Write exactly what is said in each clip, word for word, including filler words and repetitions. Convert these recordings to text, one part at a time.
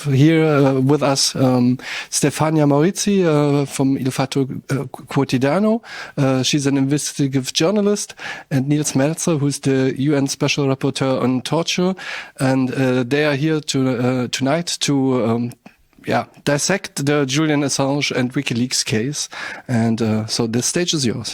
here uh, with us um, Stefania Maurizi uh, from Il Fatto uh, Quotidiano. Uh, she's an investigative journalist, and Nils Melzer, who's the U N Special Rapporteur on Torture, and uh, they are here to uh, tonight to um, yeah dissect the Julian Assange and WikiLeaks case. And uh, so the stage is yours.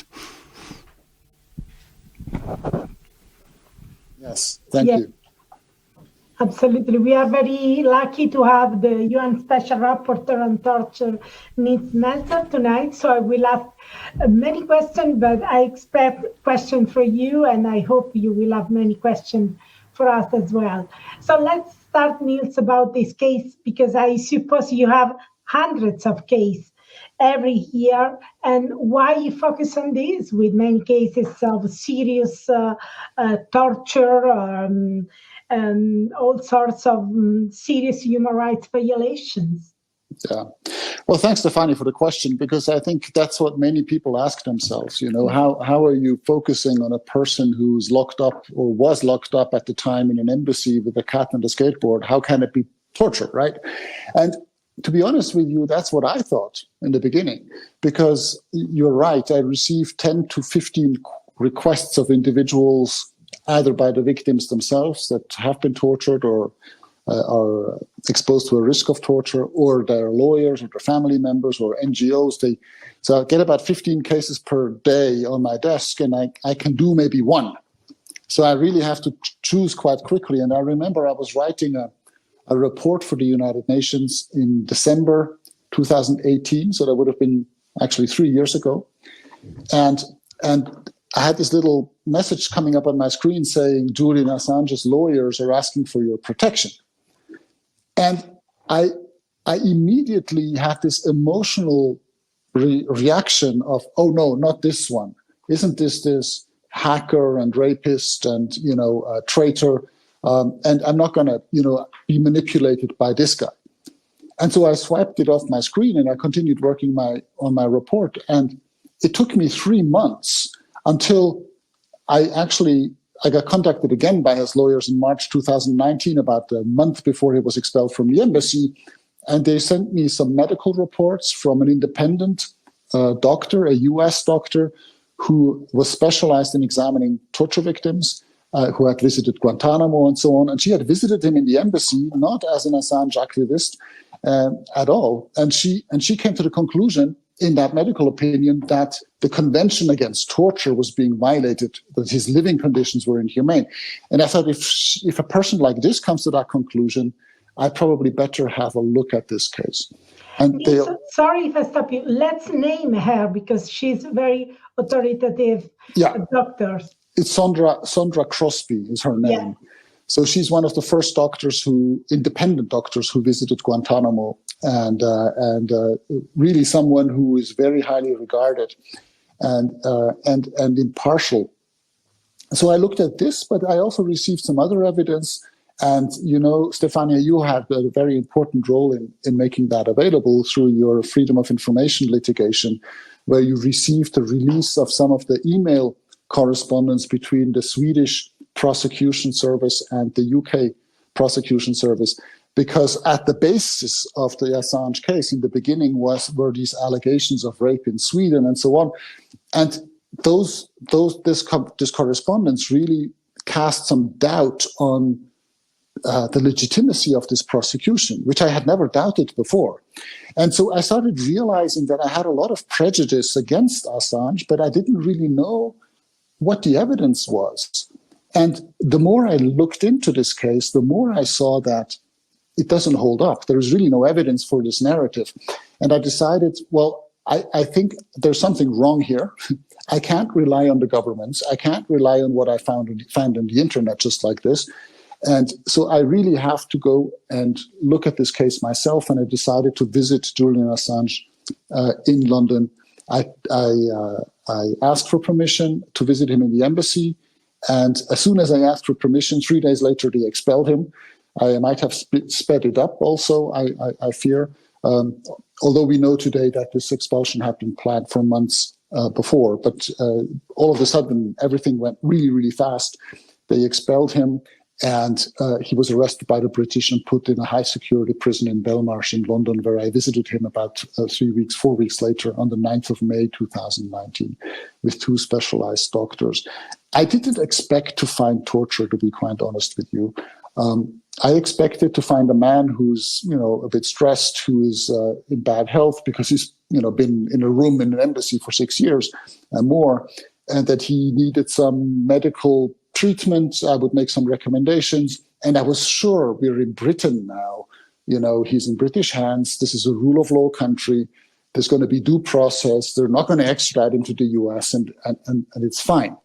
Yes, thank yeah. you. Absolutely. We are very lucky to have the U N Special Rapporteur on Torture, Nils Melzer, tonight. So I will ask many questions, but I expect questions for you, and I hope you will have many questions for us as well. So let's start, Nils, about this case, because I suppose you have hundreds of cases every year, and why you focus on this with many cases of serious uh, uh, torture, um, and all sorts of um, serious human rights violations. Yeah. Well, thanks, Stefania, for the question, because I think that's what many people ask themselves. You know, how, how are you focusing on a person who's locked up or was locked up at the time in an embassy with a cat and a skateboard? How can it be torture, right? And to be honest with you, that's what I thought in the beginning, because you're right. I received ten to fifteen requests of individuals, either by the victims themselves that have been tortured or uh, are exposed to a risk of torture, or their lawyers or their family members or N G Os. They, so I get about fifteen cases per day on my desk, and I, I can do maybe one. So I really have to choose quite quickly. And I remember I was writing a, a report for the United Nations in December two thousand eighteen, so that would have been actually three years ago. And and I had this little message coming up on my screen saying, Julian Assange's lawyers are asking for your protection. And I, I immediately had this emotional re- reaction of, oh no, not this one. Isn't this this hacker and rapist and, you know, uh, traitor? Um, and I'm not going to, you know, be manipulated by this guy. And so I swiped it off my screen and I continued working my on my report. And it took me three months until I actually, I got contacted again by his lawyers in March two thousand nineteen, about a month before he was expelled from the embassy. And they sent me some medical reports from an independent uh, doctor, a U S doctor, who was specialized in examining torture victims, uh, who had visited Guantanamo and so on. And she had visited him in the embassy, not as an Assange activist uh, at all. And she and she came to the conclusion in that medical opinion that the Convention Against Torture was being violated, that his living conditions were inhumane. And I thought, if if a person like this comes to that conclusion, I probably better have a look at this case. And they, so, sorry if I stop you. Let's name her because she's very authoritative yeah, doctor. It's Sondra Sondra Crosby is her name. Yeah. So she's one of the first doctors who, independent doctors who visited Guantanamo, and uh, and uh, really someone who is very highly regarded and uh, and and impartial. So I looked at this, but I also received some other evidence. And, you know, Stefania, you had a very important role in, in making that available through your Freedom of Information litigation, where you received the release of some of the email correspondence between the Swedish prosecution service and the U K prosecution service. Because at the basis of the Assange case in the beginning was were these allegations of rape in Sweden and so on. And those those this, this correspondence really cast some doubt on Uh, the legitimacy of this prosecution, which I had never doubted before. And so I started realizing that I had a lot of prejudice against Assange, but I didn't really know what the evidence was. And the more I looked into this case, the more I saw that it doesn't hold up. There is really no evidence for this narrative. And I decided, well, I, I think there's something wrong here. I can't rely on the governments. I can't rely on what I found, found on the internet just like this. And so I really have to go and look at this case myself, and I decided to visit Julian Assange uh, in London. I, I, uh, I asked for permission to visit him in the embassy, and as soon as I asked for permission, three days later they expelled him. I might have sp- sped it up also, I, I, I fear, um, although we know today that this expulsion had been planned for months uh, before, but uh, all of a sudden everything went really, really fast. They expelled him. And uh, he was arrested by the British and put in a high-security prison in Belmarsh in London, where I visited him about uh, three weeks, four weeks later on the ninth of May two thousand nineteen with two specialized doctors. I didn't expect to find torture, to be quite honest with you. Um, I expected to find a man who's, you know, a bit stressed, who is uh, in bad health because he's, you know, been in a room in an embassy for six years and more, and that he needed some medical treatment. I would make some recommendations. And I was sure we're in Britain now. You know, he's in British hands. This is a rule of law country. There's going to be due process. They're not going to extradite him to the U S and, and, and, and it's fine.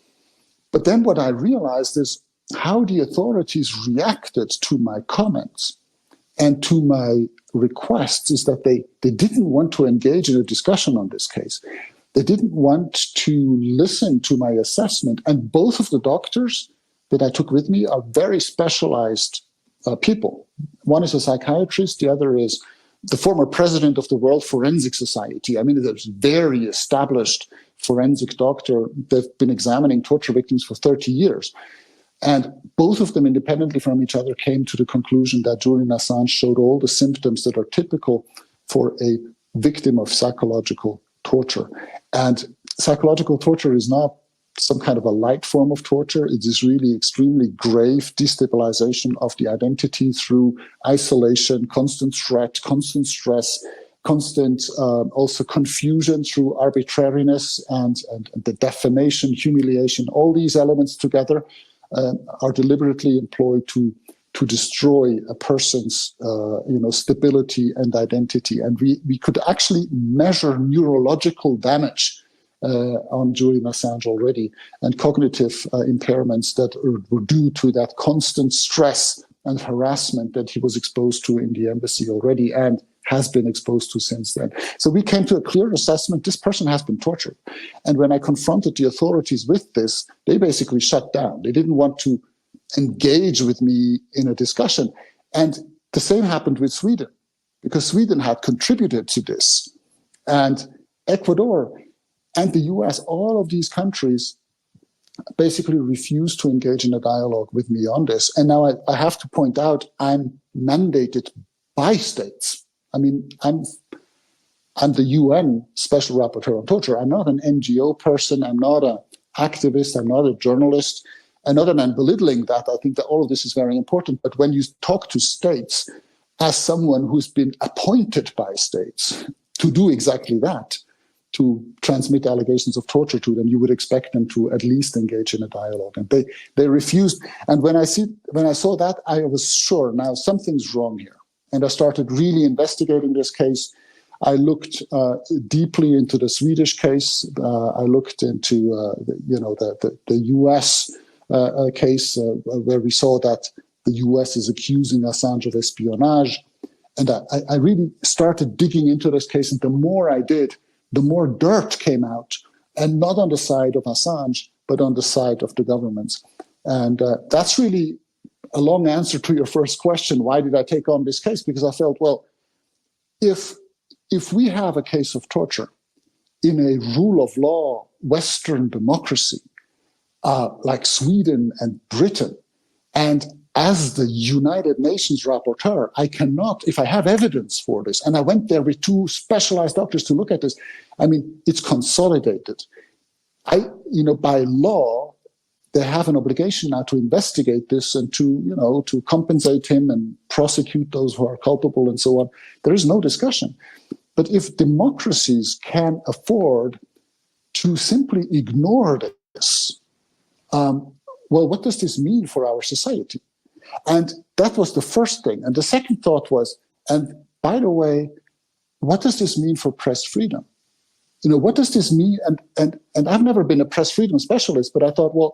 But then what I realized is how the authorities reacted to my comments and to my requests is that they, they didn't want to engage in a discussion on this case. They didn't want to listen to my assessment. And both of the doctors that I took with me are very specialized uh, people. One is a psychiatrist. The other is the former president of the World Forensic Society. I mean, there's a very established forensic doctor. They've been examining torture victims for thirty years. And both of them, independently from each other, came to the conclusion that Julian Assange showed all the symptoms that are typical for a victim of psychological torture. And psychological torture is not some kind of a light form of torture. It is really extremely grave destabilization of the identity through isolation, constant threat, constant stress, constant uh, also confusion through arbitrariness and, and, and the defamation, humiliation. All these elements together uh, are deliberately employed to to destroy a person's, uh, you know, stability and identity. And we, we could actually measure neurological damage uh, on Julian Assange already and cognitive uh, impairments that are, were due to that constant stress and harassment that he was exposed to in the embassy already and has been exposed to since then. So we came to a clear assessment. This person has been tortured. And when I confronted the authorities with this, they basically shut down. They didn't want to engage with me in a discussion. And the same happened with Sweden, because Sweden had contributed to this. And Ecuador and the U S, all of these countries basically refused to engage in a dialogue with me on this. And now I, I have to point out, I'm mandated by states. I mean, I'm, I'm the U N Special Rapporteur on Torture. I'm not an N G O person. I'm not an activist. I'm not a journalist. And other than belittling that, I think that all of this is very important. But when you talk to states as someone who's been appointed by states to do exactly that, to transmit allegations of torture to them, you would expect them to at least engage in a dialogue. And they, they refused. And when I see when I saw that, I was sure now something's wrong here. And I started really investigating this case. I looked uh, deeply into the Swedish case. Uh, I looked into uh, the, you know the, the, the U S Uh, a case uh, where we saw that the U S is accusing Assange of espionage. And I, I really started digging into this case. And the more I did, the more dirt came out, and not on the side of Assange, but on the side of the governments. And uh, that's really a long answer to your first question. Why did I take on this case? Because I felt, well, if, if we have a case of torture in a rule of law Western democracy, Uh, like Sweden and Britain, and as the United Nations rapporteur, I cannot, if I have evidence for this, and I went there with two specialized doctors to look at this, I mean, it's consolidated. I, you know, by law, they have an obligation now to investigate this and to, you know, to compensate him and prosecute those who are culpable and so on. There is no discussion. But if democracies can afford to simply ignore this, Um, well, what does this mean for our society? And that was the first thing. And the second thought was, and by the way, what does this mean for press freedom? You know, what does this mean? And, and, and I've never been a press freedom specialist, but I thought, well,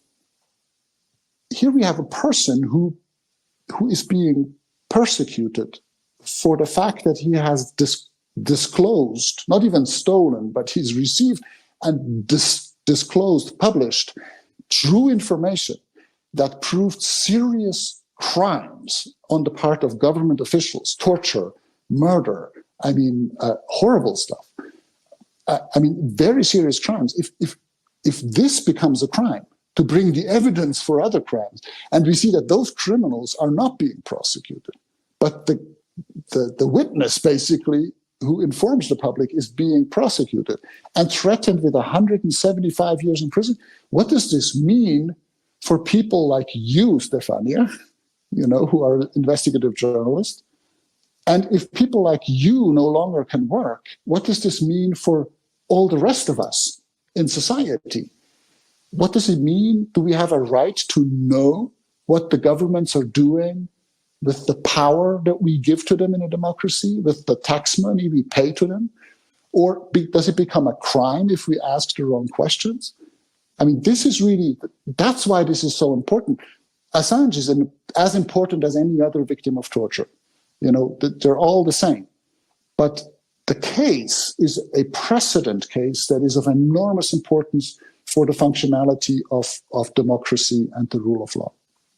here we have a person who, who is being persecuted for the fact that he has dis- disclosed, not even stolen, but he's received and dis- disclosed, published, true information that proved serious crimes on the part of government officials, torture, murder, I mean, uh, horrible stuff. Uh, I mean, very serious crimes. If, if, if this becomes a crime, to bring the evidence for other crimes. And we see that those criminals are not being prosecuted. But the, the, the witness, basically, who informs the public is being prosecuted and threatened with one hundred seventy-five years in prison. What does this mean for people like you, Stefania, you know, who are investigative journalists? And if people like you no longer can work, what does this mean for all the rest of us in society? What does it mean? Do we have a right to know what the governments are doing with the power that we give to them in a democracy, with the tax money we pay to them? Or be, does it become a crime if we ask the wrong questions? I mean, this is really, that's why this is so important. Assange is an, as important as any other victim of torture. You know, they're all the same. But the case is a precedent case that is of enormous importance for the functionality of, of democracy and the rule of law.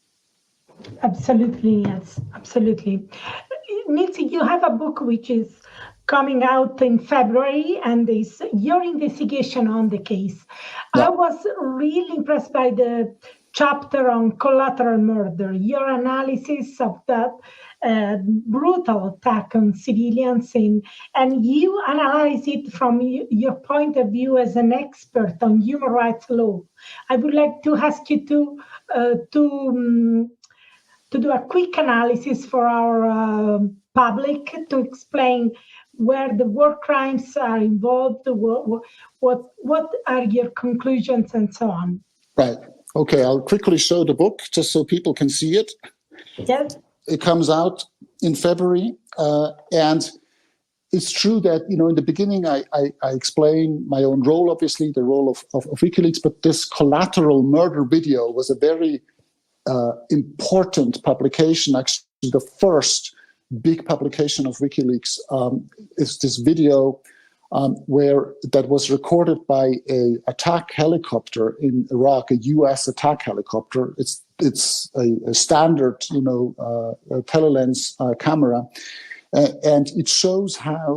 Absolutely, yes, absolutely. Nitsi, you have a book which is coming out in February, and is your investigation on the case. Yeah. I was really impressed by the chapter on collateral murder, your analysis of that uh, brutal attack on civilians, in, and you analyze it from your point of view as an expert on human rights law. I would like to ask you to uh, to um, to do a quick analysis for our uh, public to explain where the war crimes are involved, what, what, what are your conclusions, and so on. Right. Okay, I'll quickly show the book just so people can see it. Yes. It comes out in February, uh, and it's true that, you know, in the beginning I, I, I explained my own role, obviously, the role of, of, of WikiLeaks, but this collateral murder video was a very Uh, important publication, actually the first big publication of WikiLeaks. Um, is this video um, where that was recorded by a attack helicopter in Iraq, a U S attack helicopter. It's it's a, a standard, you know, uh, a telelens uh, camera, uh, and it shows how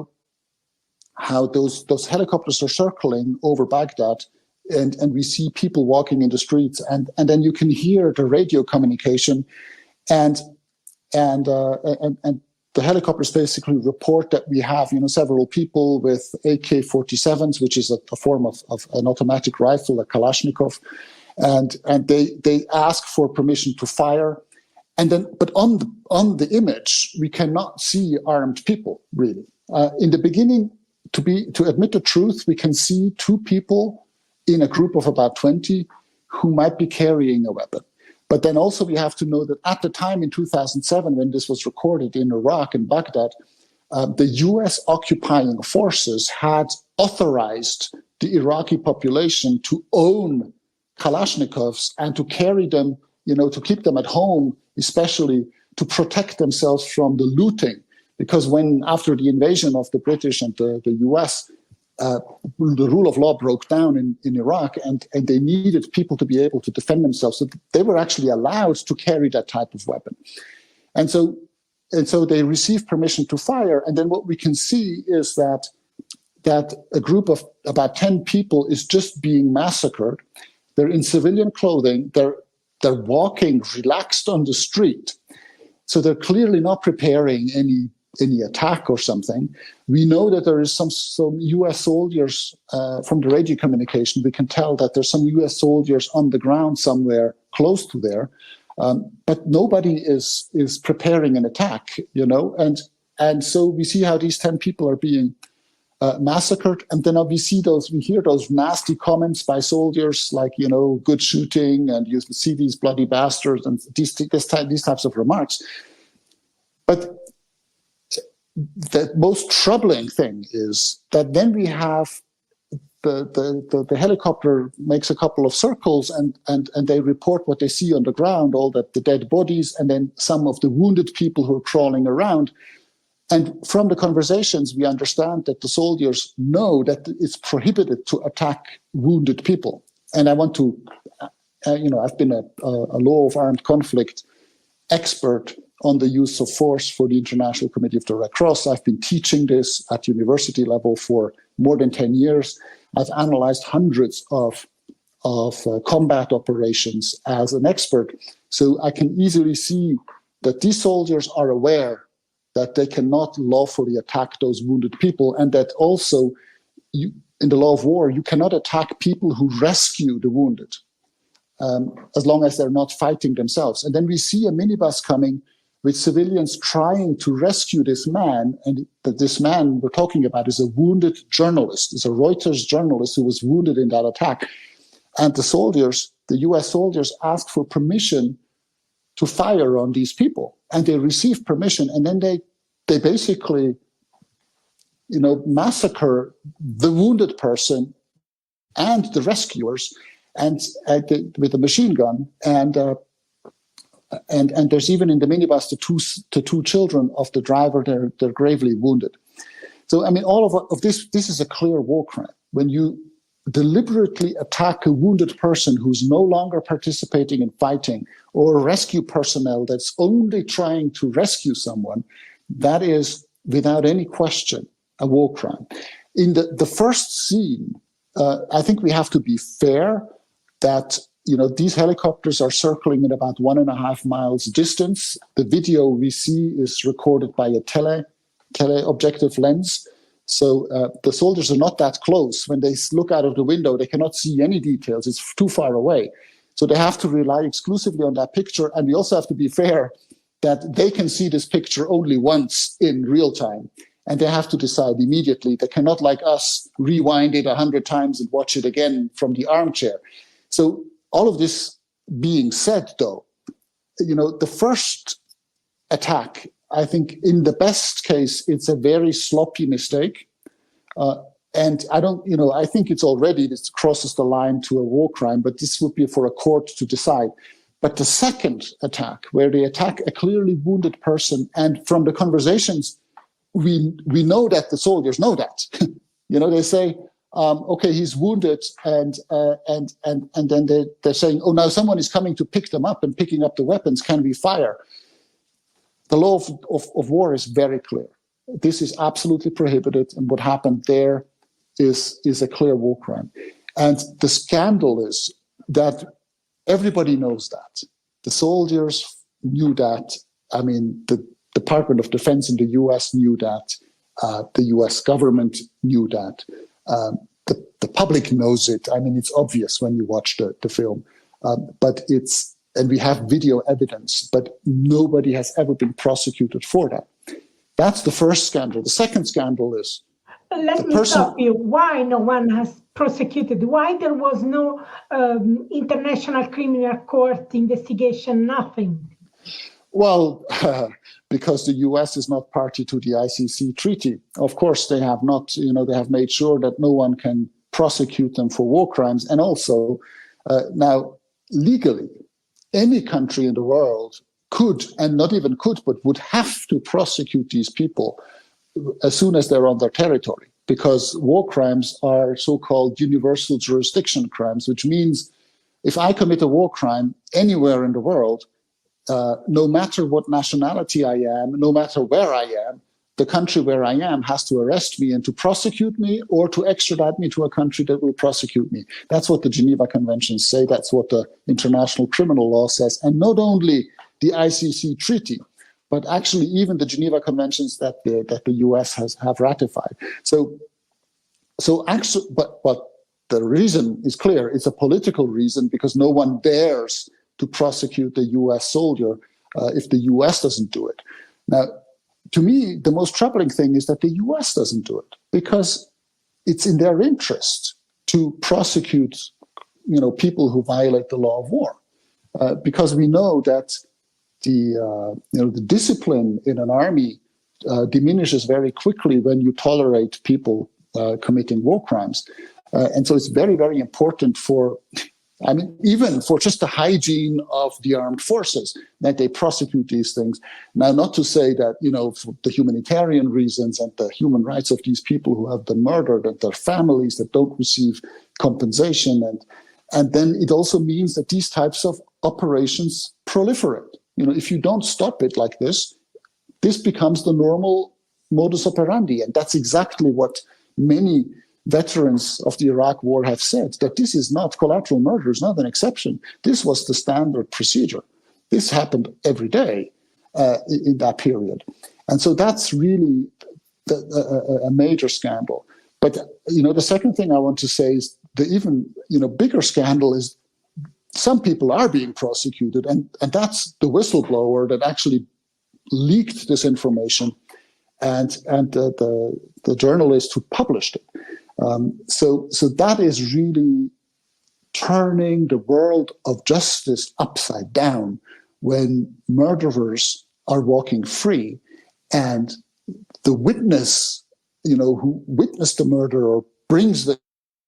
how those those helicopters are circling over Baghdad. And, and we see people walking in the streets, and, and then you can hear the radio communication, and and uh, and, and the helicopters basically report that we have, you know, several people with A K forty-sevens, which is a, a form of, of an automatic rifle, a Kalashnikov, and and they they ask for permission to fire, and then but on the on the image we cannot see armed people really. Uh, in the beginning, to be to admit the truth, we can see two people in a group of about twenty who might be carrying a weapon. But then also we have to know that at the time in two thousand seven, when this was recorded in Iraq and Baghdad, uh, the U S occupying forces had authorized the Iraqi population to own Kalashnikovs and to carry them, you know, to keep them at home, especially to protect themselves from the looting. Because when, after the invasion of the British and the, the U S, Uh, the rule of law broke down in, in Iraq, and, and they needed people to be able to defend themselves. So they were actually allowed to carry that type of weapon. And so, and so they received permission to fire. And then what we can see is that, that a group of about ten people is just being massacred. They're in civilian clothing. They're, they're walking relaxed on the street. So they're clearly not preparing any any attack or something. We know that there is some, some U S soldiers, uh, from the radio communication, we can tell that there's some U S soldiers on the ground somewhere close to there, um, but nobody is is preparing an attack, you know, and and so we see how these ten people are being uh, massacred, and then we see those, we hear those nasty comments by soldiers like, you know, good shooting, and you see these bloody bastards, and these, this type, these types of remarks. But the most troubling thing is that then we have the, the, the, the helicopter makes a couple of circles, and, and, and they report what they see on the ground, all the, the dead bodies, and then some of the wounded people who are crawling around. And from the conversations, we understand that the soldiers know that it's prohibited to attack wounded people. And I want to, uh, you know, I've been a, a law of armed conflict expert on the use of force for the International Committee of the Red Cross. I've been teaching this at university level for more than ten years. I've analyzed hundreds of of uh, combat operations as an expert. So I can easily see that these soldiers are aware that they cannot lawfully attack those wounded people, and that also you, in the law of war, you cannot attack people who rescue the wounded, um, as long as they're not fighting themselves. And then we see a minibus coming with civilians trying to rescue this man, and that this man we're talking about is a wounded journalist, is a Reuters journalist who was wounded in that attack. And the soldiers, the U S soldiers, ask for permission to fire on these people, and they receive permission, and then they they basically, you know, massacre the wounded person and the rescuers, and uh, the, with a machine gun, and uh, and and there's even in the minibus the two the two children of the driver, they're they're gravely wounded. So I mean, all of of this this is a clear war crime when you deliberately attack a wounded person who's no longer participating in fighting, or rescue personnel that's only trying to rescue someone. That is, without any question, a war crime. In the, the first scene, uh, I think we have to be fair that, you know, these helicopters are circling at about one and a half miles distance. The video we see is recorded by a tele, tele-objective lens. So uh, the soldiers are not that close. When they look out of the window, they cannot see any details. It's too far away. So they have to rely exclusively on that picture. And we also have to be fair that they can see this picture only once in real time. And they have to decide immediately. They cannot, like us, rewind it a hundred times and watch it again from the armchair. So all of this being said, though, you know, the first attack, I think in the best case, it's a very sloppy mistake. Uh, and I don't, you know, I think it's already, this crosses the line to a war crime, but this would be for a court to decide. But the second attack, where they attack a clearly wounded person, and from the conversations, we we know that the soldiers know that. You know, they say, um, okay, he's wounded, and uh, and and and then they, they're saying, oh, now someone is coming to pick them up and picking up the weapons. Can we fire? The law of, of, of war is very clear. This is absolutely prohibited, and what happened there is, is a clear war crime. And the scandal is that everybody knows that. The soldiers knew that. I mean, the Department of Defense in the U S knew that. Uh, the U S government knew that. Um, the, the public knows it. I mean, it's obvious when you watch the, the film. Um, but it's And we have video evidence, but nobody has ever been prosecuted for that. That's the first scandal. The second scandal is... Let me person... stop you. Why no one has prosecuted? Why there was no um, International Criminal Court investigation, nothing? Well, uh, because the U S is not party to the I C C treaty. Of course, they have not, you know, they have made sure that no one can prosecute them for war crimes. And also, uh, now, legally, any country in the world could, and not even could, but would have to prosecute these people as soon as they're on their territory, because war crimes are so-called universal jurisdiction crimes, which means if I commit a war crime anywhere in the world, uh, no matter what nationality I am, no matter where I am, the country where I am has to arrest me and to prosecute me, or to extradite me to a country that will prosecute me. That's what the Geneva Conventions say. That's what the international criminal law says. And not only the I C C treaty, but actually even the Geneva Conventions that the, that the U S has have ratified. So, so actually, but, but the reason is clear. It's a political reason, because no one dares to prosecute the U S soldier uh, if the U S doesn't do it. Now, to me, the most troubling thing is that the U S doesn't do it, because it's in their interest to prosecute, you know, people who violate the law of war, uh, because we know that the uh, you know the discipline in an army uh, diminishes very quickly when you tolerate people uh, committing war crimes, uh, and so it's very very important for. I mean, even for just the hygiene of the armed forces, that they prosecute these things. Now, not to say that, you know, for the humanitarian reasons and the human rights of these people who have been murdered and their families that don't receive compensation. And, and then it also means that these types of operations proliferate. You know, if you don't stop it like this, this becomes the normal modus operandi. And that's exactly what many veterans of the Iraq War have said that this is not collateral murder, is not an exception. This was the standard procedure. This happened every day uh, in that period. And so that's really the, a, a major scandal. But, you know, the second thing I want to say is the even, you know, bigger scandal is some people are being prosecuted, and, and that's the whistleblower that actually leaked this information and, and the, the, the journalist who published it. Um, so, so that is really turning the world of justice upside down when murderers are walking free, and the witness, you know, who witnessed the murder or brings the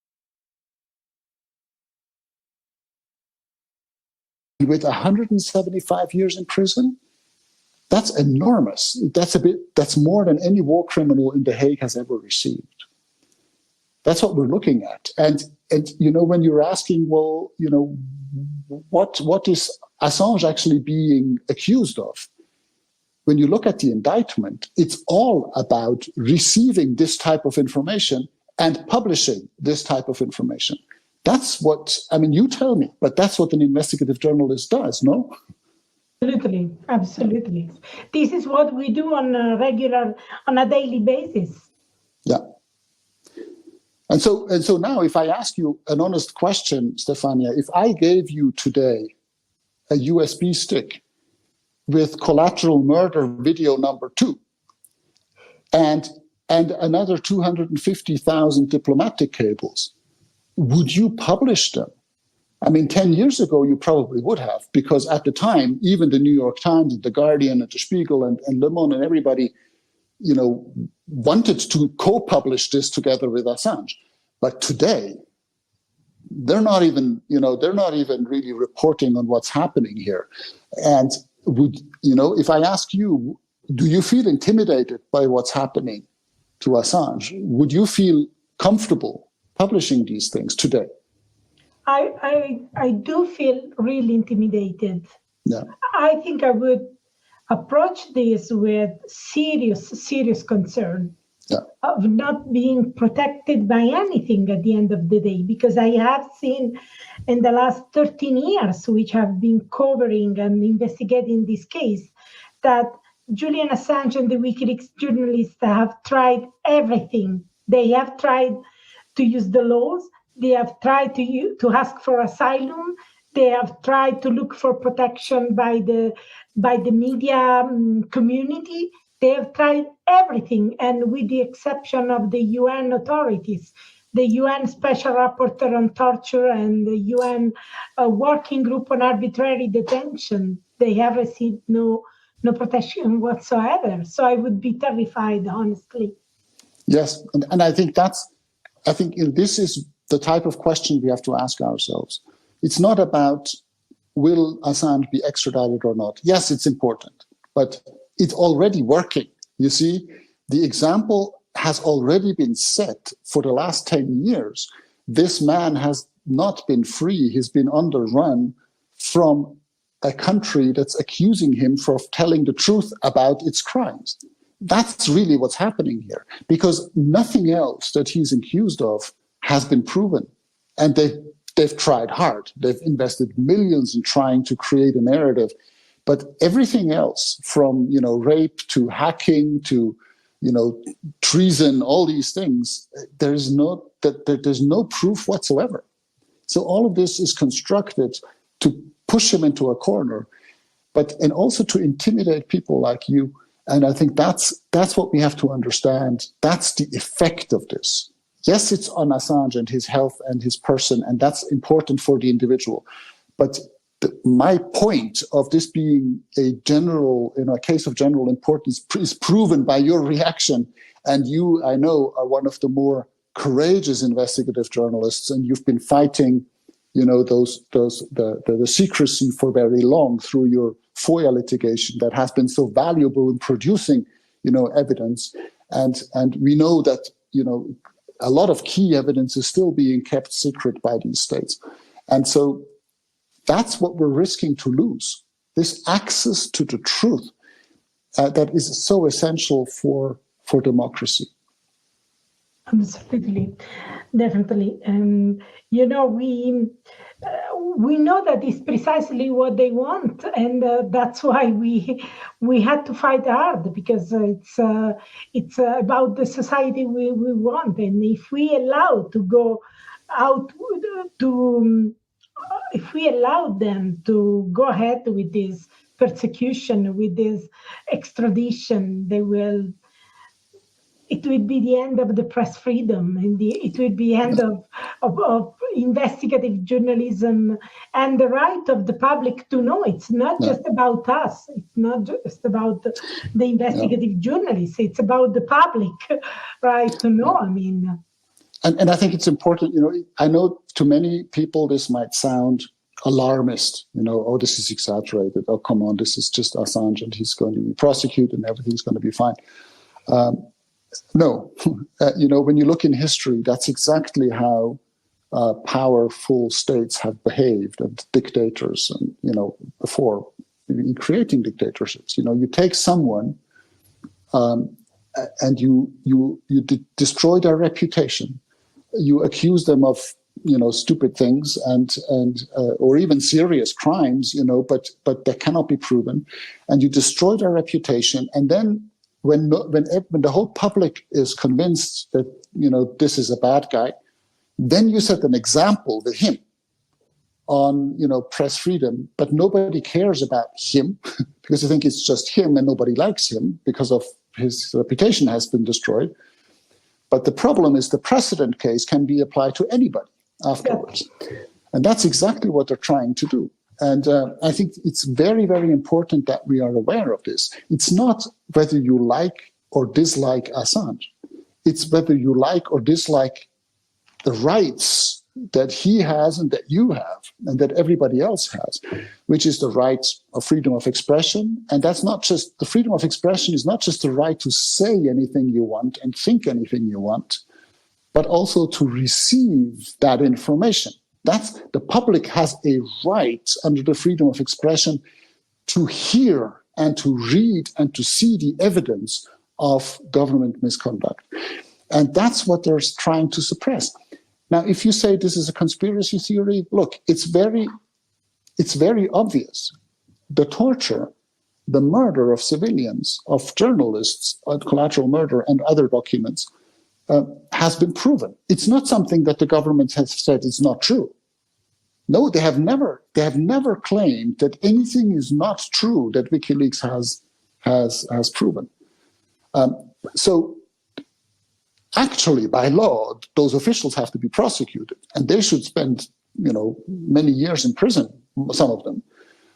with one hundred seventy-five years in prison. That's enormous. That's a bit. That's more than any war criminal in The Hague has ever received. That's what we're looking at. And, and you know, when you're asking, well, you know, what what is Assange actually being accused of? When you look at the indictment, it's all about receiving this type of information and publishing this type of information. That's what, I mean, you tell me, but that's what an investigative journalist does, no? Absolutely, absolutely. This is what we do on a regular, on a daily basis. Yeah. And so, and so now, if I ask you an honest question, Stefania, if I gave you today a U S B stick with collateral murder video number two and, and another two hundred fifty thousand diplomatic cables, would you publish them? I mean, ten years ago, you probably would have, because at the time, even the New York Times and the Guardian and the Spiegel and, and Le Monde and everybody, you know, wanted to co-publish this together with Assange. But today, they're not even, you know, they're not even really reporting on what's happening here. And would, you know, if I ask you, do you feel intimidated by what's happening to Assange? Would you feel comfortable publishing these things today? I, I I do feel really intimidated. Yeah. I think I would approach this with serious, serious concern yeah. of not being protected by anything at the end of the day, because I have seen in the last thirteen years, which have been covering and investigating this case, that Julian Assange and the WikiLeaks journalists have tried everything. They have tried to use the laws. They have tried to use, to ask for asylum. They have tried to look for protection by the by the media um, community. They have tried everything, and with the exception of the U N authorities, the U N Special Rapporteur on Torture and the U N uh, Working Group on Arbitrary Detention, they have received no no protection whatsoever. So I would be terrified, honestly. Yes, and, and I think that's, I think this is the type of question we have to ask ourselves. It's not about will Assange be extradited or not. Yes, it's important, but it's already working. You see, the example has already been set for the last ten years. This man has not been free. He's been underrun from a country that's accusing him for telling the truth about its crimes. That's really what's happening here, because nothing else that he's accused of has been proven. And they've, they've tried hard. They've invested millions in trying to create a narrative. But everything else, from, you know, rape to hacking to, you know, treason, all these things, there's no, that there's no proof whatsoever. So all of this is constructed to push him into a corner, but and also to intimidate people like you. And I think that's that's what we have to understand. That's the effect of this. Yes, it's on Assange and his health and his person, and that's important for the individual. But the, my point of this being a general, in a case of general importance, is proven by your reaction. And you, I know, are one of the more courageous investigative journalists, and you've been fighting, you know, those those the, the, the secrecy for very long through your FOIA litigation that has been so valuable in producing, you know, evidence. And and we know that, you know, a lot of key evidence is still being kept secret by these states. And so that's what we're risking to lose, this access to the truth uh, that is so essential for, for democracy. Absolutely, definitely. And you know, we uh, we know that it's precisely what they want, and uh, that's why we we had to fight hard, because it's uh, it's uh, about the society we, we want. And if we allow to go out to um, if we allow them to go ahead with this persecution, with this extradition, they will. It would be the end of the press freedom, and the, it would be the end of, of, of investigative journalism and the right of the public to know. It's not Yeah. just about us. It's not just about the, the investigative yeah. journalists. It's about the public right to know. I mean, and, and I think it's important. You know, I know to many people this might sound alarmist. You know, oh, this is exaggerated. Oh, come on, this is just Assange, and he's going to be prosecuted, and everything's going to be fine. Um, No, uh, you know, when you look in history, that's exactly how uh, powerful states have behaved, and dictators, and, you know, before in creating dictatorships. You know, you take someone um, and you you you de- destroy their reputation. You accuse them of, you know, stupid things and and uh, or even serious crimes, you know, but but they cannot be proven, and you destroy their reputation, and then. When, when when the whole public is convinced that, you know, this is a bad guy, then you set an example with him on, you know, press freedom, but nobody cares about him because they think it's just him and nobody likes him because of his reputation has been destroyed. But the problem is the precedent case can be applied to anybody afterwards. And that's exactly what they're trying to do. And uh, I think it's very, very important that we are aware of this. It's not whether you like or dislike Assange. It's whether you like or dislike the rights that he has and that you have and that everybody else has, which is the right of freedom of expression. And that's not just, the freedom of expression is not just the right to say anything you want and think anything you want, but also to receive that information. That's, the public has a right under the freedom of expression to hear and to read and to see the evidence of government misconduct. And that's what they're trying to suppress. Now, if you say this is a conspiracy theory, look, it's very, it's very obvious. The torture, the murder of civilians, of journalists, of collateral murder and other documents uh, has been proven. It's not something that the government has said is not true. No, they have never, they have never claimed that anything is not true that WikiLeaks has has has proven. Um, so, actually, by law, those officials have to be prosecuted, and they should spend, you know, many years in prison. Some of them.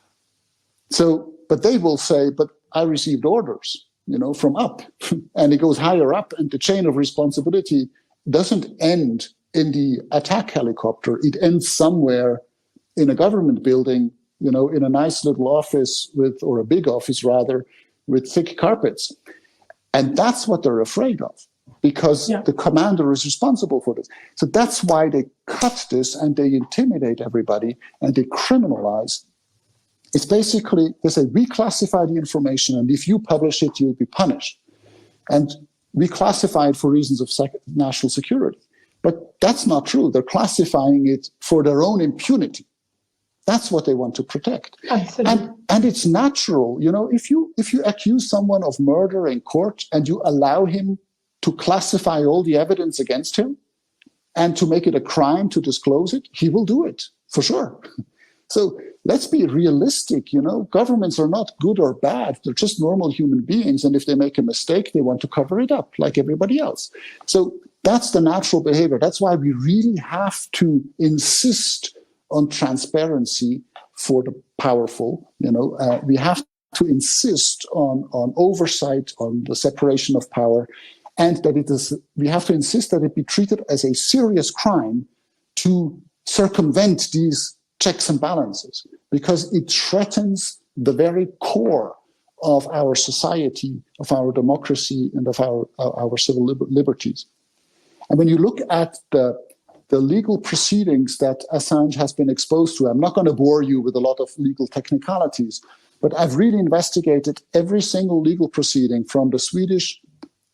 So, but they will say, "But I received orders, you know, from up," and it goes higher up, and the chain of responsibility doesn't end in the attack helicopter. It ends somewhere in a government building, you know, in a nice little office with, or a big office rather, with thick carpets. And that's what they're afraid of, because yeah. the commander is responsible for this. So that's why they cut this and they intimidate everybody and they criminalize. It's basically, they say, we classify the information, and if you publish it, you'll be punished. And we classify it for reasons of sec- national security. But that's not true. They're classifying it for their own impunity. That's what they want to protect. Absolutely. And, and it's natural. You know, if you if you accuse someone of murder in court and you allow him to classify all the evidence against him and to make it a crime to disclose it, he will do it, for sure. So let's be realistic. You know, governments are not good or bad. They're just normal human beings. And if they make a mistake, they want to cover it up like everybody else. So that's the natural behavior. That's why we really have to insist on transparency for the powerful. You know, uh, we have to insist on, on oversight, on the separation of power, and that it is, we have to insist that it be treated as a serious crime to circumvent these checks and balances, because it threatens the very core of our society, of our democracy, and of our, our civil liber- liberties. And when you look at the, the legal proceedings that Assange has been exposed to, I'm not going to bore you with a lot of legal technicalities, but I've really investigated every single legal proceeding from the Swedish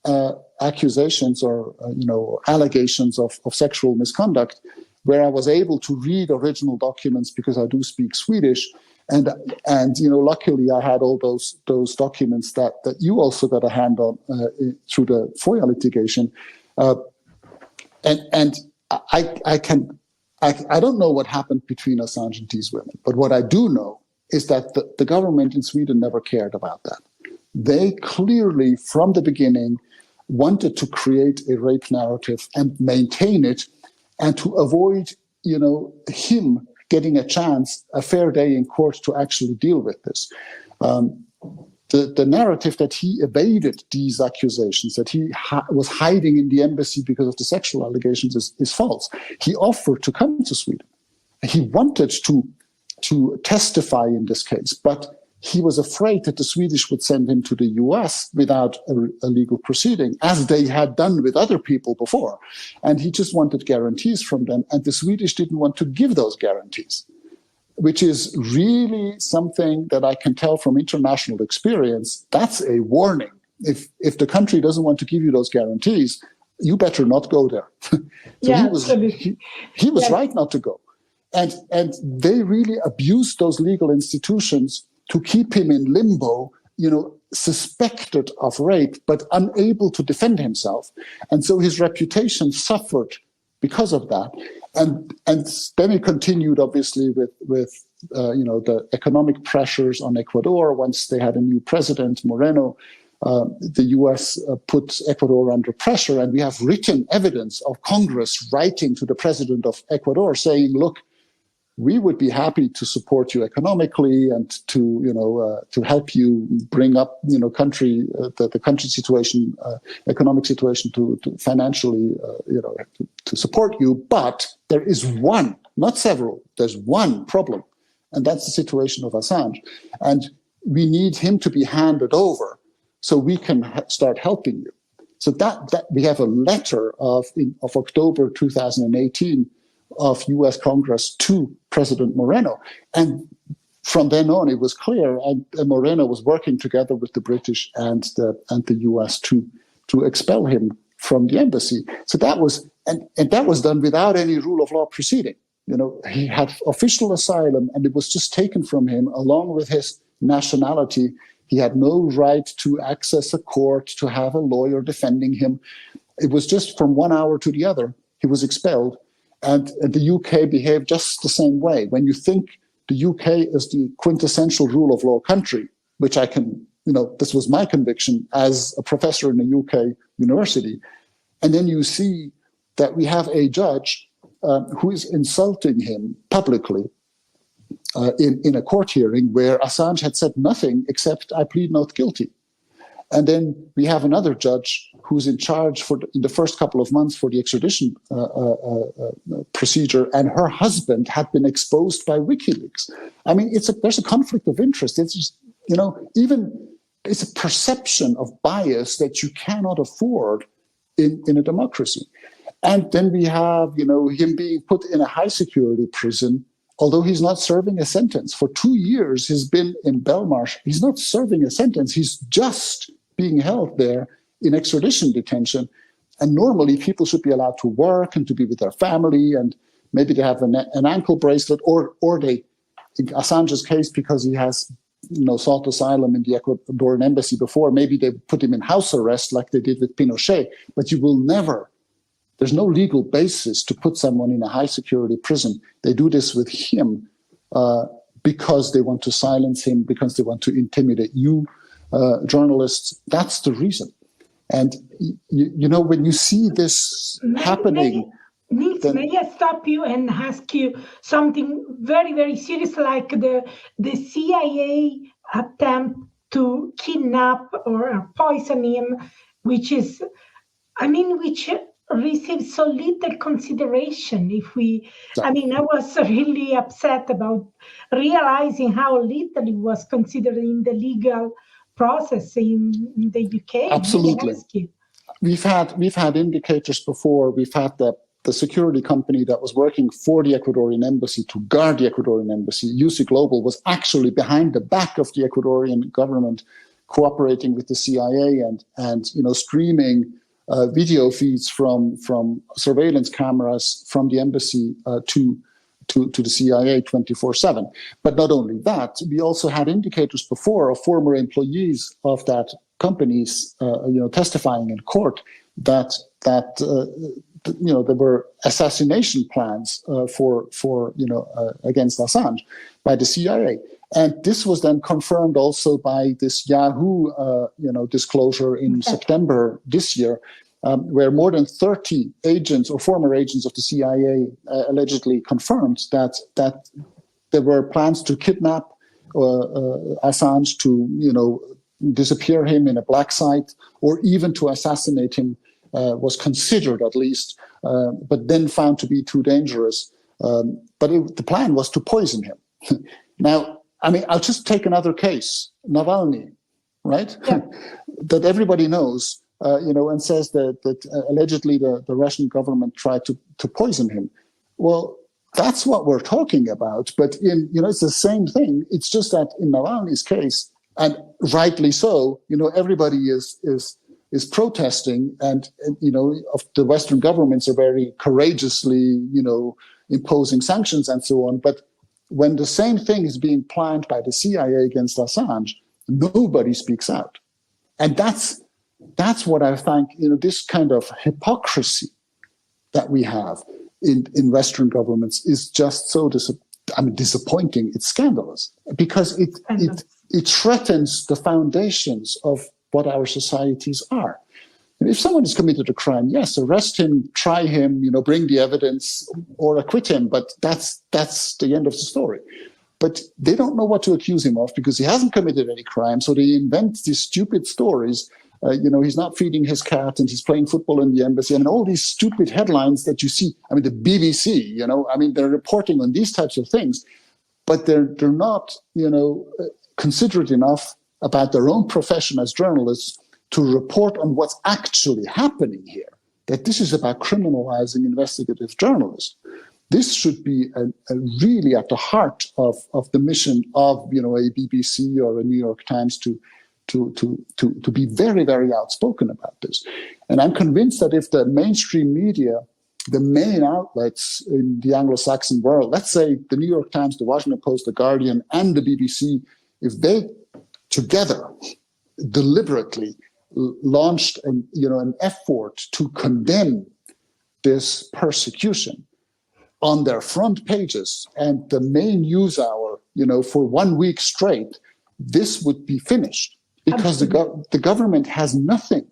uh, accusations or uh, you know allegations of, of sexual misconduct, where I was able to read original documents because I do speak Swedish, and and you know luckily I had all those those documents that that you also got a hand on uh, through the FOIA litigation, uh, and and I I can I I don't know what happened between Assange and these women, but what I do know is that the, the government in Sweden never cared about that. They clearly, from the beginning, wanted to create a rape narrative and maintain it, and to avoid, you know, him getting a chance, a fair day in court to actually deal with this. Um, the, the narrative that he evaded these accusations, that he ha- was hiding in the embassy because of the sexual allegations, is, is false. He offered to come to Sweden. He wanted to, to testify in this case, but he was afraid that the Swedish would send him to the U S without a, a legal proceeding, as they had done with other people before. And he just wanted guarantees from them. And the Swedish didn't want to give those guarantees, which is really something that I can tell from international experience. That's a warning. If, if the country doesn't want to give you those guarantees, you better not go there. so yeah, he was, he, he was yeah. right not to go. And, and they really abused those legal institutions to keep him in limbo, you know, suspected of rape, but unable to defend himself. And so his reputation suffered because of that. And and then it continued, obviously, with, with uh, you know, the economic pressures on Ecuador. Once they had a new president, Moreno, uh, the U S uh, put Ecuador under pressure. And we have written evidence of Congress writing to the president of Ecuador saying, look, we would be happy to support you economically and to, you know, uh, to help you bring up, you know, country, uh, the, the country situation, uh, economic situation to, to financially, uh, you know, to, to support you. But there is one, not several, there's one problem. And that's the situation of Assange. And we need him to be handed over so we can ha- start helping you. So that, that we have a letter of, in, of October two thousand eighteen of U S Congress to President Moreno. And from then on, it was clear, and, and Moreno was working together with the British and the, and the U S to, to expel him from the embassy. So that was, and, and that was done without any rule of law proceeding. You know, he had official asylum, and it was just taken from him along with his nationality. He had no right to access a court, to have a lawyer defending him. It was just from one hour to the other, he was expelled. And the U K behaved just the same way. When you think the U K is the quintessential rule of law country, which I can, you know, this was my conviction as a professor in a U K university. And then you see that we have a judge uh, who is insulting him publicly uh, in, in a court hearing where Assange had said nothing except I plead not guilty. And then we have another judge who's in charge for the, in the first couple of months for the extradition uh, uh, uh, procedure, and her husband had been exposed by WikiLeaks. I mean, it's a, there's a conflict of interest. It's just, you know, even it's a perception of bias that you cannot afford in, in a democracy. And then we have, you know, him being put in a high security prison, although he's not serving a sentence. For two years, he's been in Belmarsh. He's not serving a sentence. He's just being held there in extradition detention. And normally people should be allowed to work and to be with their family, and maybe they have an, an ankle bracelet, or or they, in Assange's case, because he has, you know, sought asylum in the Ecuadorian embassy before, maybe they put him in house arrest like they did with Pinochet. But you will never, there's no legal basis to put someone in a high security prison. They do this with him uh, because they want to silence him, because they want to intimidate you, uh, journalists. That's the reason. And, you, you know, when you see this may, happening... May, Nils, then, may I stop you and ask you something very, very serious, like the, the C I A attempt to kidnap or poison him, which is, I mean, which receives so little consideration. If we, I mean, I was really upset about realizing how little it was considered in the legal process in, in the U K. Absolutely. We've had we've had indicators before. We've had the, the security company that was working for the Ecuadorian embassy to guard the Ecuadorian embassy, U C Global, was actually behind the back of the Ecuadorian government cooperating with the C I A and and you know streaming uh, video feeds from from surveillance cameras from the embassy uh, to. To, to the C I A twenty-four seven. But not only that, we also had indicators before of former employees of that companies, uh, you know, testifying in court that that uh, you know there were assassination plans uh, for for you know uh, against Assange by the C I A, and this was then confirmed also by this Yahoo uh, you know disclosure in September this year. Um, where more than thirty agents or former agents of the C I A uh, allegedly confirmed that that there were plans to kidnap uh, uh, Assange, to you know disappear him in a black site, or even to assassinate him uh, was considered at least, uh, but then found to be too dangerous. Um, but it, the plan was to poison him. Now, I mean, I'll just take another case, Navalny, right? Yeah. That everybody knows. Uh, you know, and says that, that uh, allegedly the, the Russian government tried to, to poison him. Well, that's what we're talking about. But in you know, it's the same thing. It's just that in Navalny's case, and rightly so, you know, everybody is is is protesting, and, and you know, of the Western governments are very courageously, you know, imposing sanctions and so on. But when the same thing is being planned by the C I A against Assange, nobody speaks out, and that's. That's what I think, you know, this kind of hypocrisy that we have in, in Western governments is just so dis- I mean, disappointing. It's scandalous because it, it, it threatens the foundations of what our societies are. And if someone has committed a crime, yes, arrest him, try him, you know, bring the evidence or acquit him, but that's that's the end of the story. But they don't know what to accuse him of because he hasn't committed any crime, so they invent these stupid stories. Uh, you know, he's not feeding his cat and he's playing football in the embassy. I mean, all these stupid headlines that you see. I mean, the B B C, you know, I mean, they're reporting on these types of things, but they're they're not, you know, considerate enough about their own profession as journalists to report on what's actually happening here, that this is about criminalizing investigative journalism. This should be a, a really at the heart of, of the mission of, you know, a B B C or a New York Times to To, to, to, to be very, very outspoken about this. And I'm convinced that if the mainstream media, the main outlets in the Anglo-Saxon world, let's say the New York Times, the Washington Post, the Guardian, and the B B C, if they together deliberately launched an, you know, an effort to condemn this persecution on their front pages and the main news hour, you know, for one week straight, this would be finished. Because the, go- the government has nothing